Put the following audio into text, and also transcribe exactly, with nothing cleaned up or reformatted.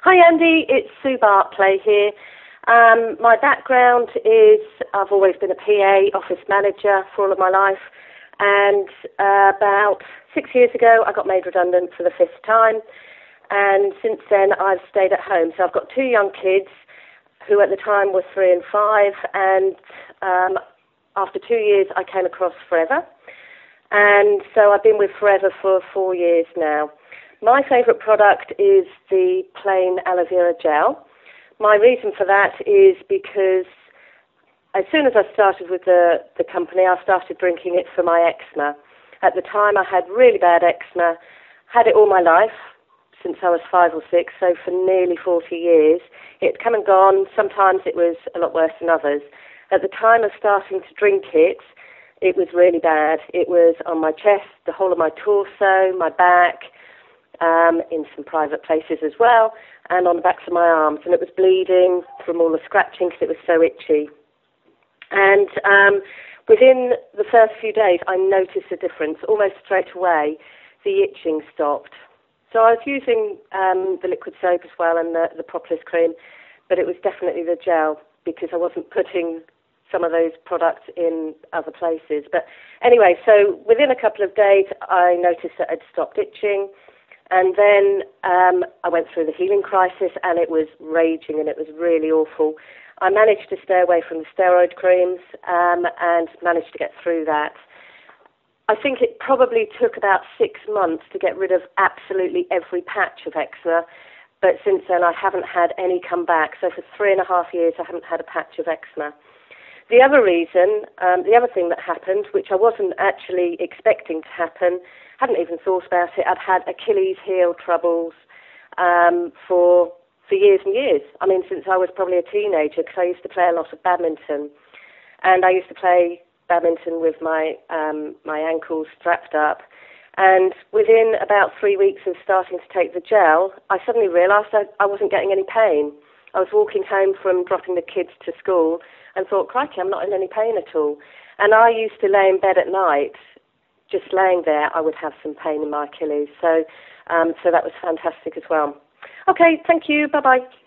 Hi Andy, it's Sue Barclay here. Um, my background is I've always been a P A, office manager for all of my life, and uh, about six years ago I got made redundant for the fifth time, and since then I've stayed at home. So I've got two young kids who at the time were three and five, and um, after two years I came across Forever, and so I've been with Forever for four years now. My favourite product is the plain aloe vera gel. My reason for that is because as soon as I started with the, the company, I started drinking it for my eczema. At the time I had really bad eczema, had it all my life, since I was five or six, so for nearly forty years. It had come and gone. Sometimes it was a lot worse than others. At the time of starting to drink it, it was really bad. It was on my chest, the whole of my torso, my back, Um, in some private places as well, and on the backs of my arms, and it was bleeding from all the scratching because it was so itchy. And um, within the first few days, I noticed a difference. Almost straight away, the itching stopped. So I was using um, the liquid soap as well and the, the propolis cream, but it was definitely the gel because I wasn't putting some of those products in other places. But anyway, so within a couple of days, I noticed that I'd stopped itching. And then um, I went through the healing crisis, and it was raging, and it was really awful. I managed to stay away from the steroid creams um, and managed to get through that. I think it probably took about six months to get rid of absolutely every patch of eczema, but since then I haven't had any come back. So for three and a half years I haven't had a patch of eczema. The other reason, um, the other thing that happened, which I wasn't actually expecting to happen, hadn't even thought about it, I'd had Achilles heel troubles um, for for years and years. I mean, since I was probably a teenager, because I used to play a lot of badminton. And I used to play badminton with my, um, my ankles strapped up. And within about three weeks of starting to take the gel, I suddenly realised I, I wasn't getting any pain. I was walking home from dropping the kids to school and thought, crikey, I'm not in any pain at all. And I used to lay in bed at night, just laying there, I would have some pain in my Achilles. So, um, so that was fantastic as well. Okay, thank you. Bye-bye.